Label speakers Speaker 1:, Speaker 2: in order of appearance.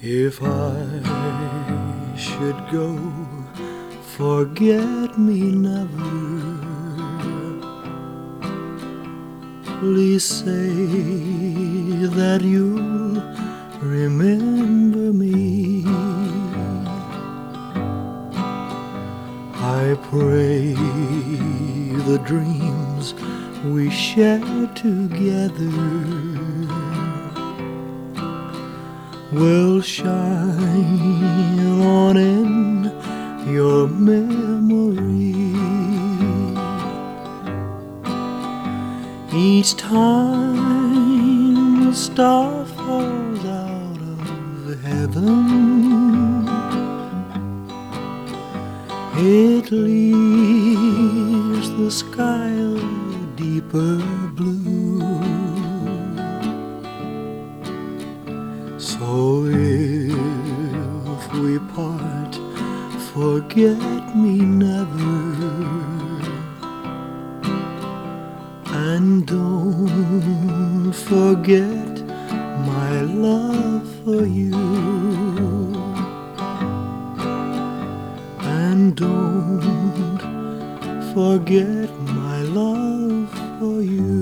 Speaker 1: If I should go, forget me never. Please say that you'll remember me. I pray the dreams we shared together will shine on in your memory. Each time a star falls out of heaven, it leaves the sky a deeper blue. So if we part, forget me never, and don't forget my love for you, and don't forget my love for you.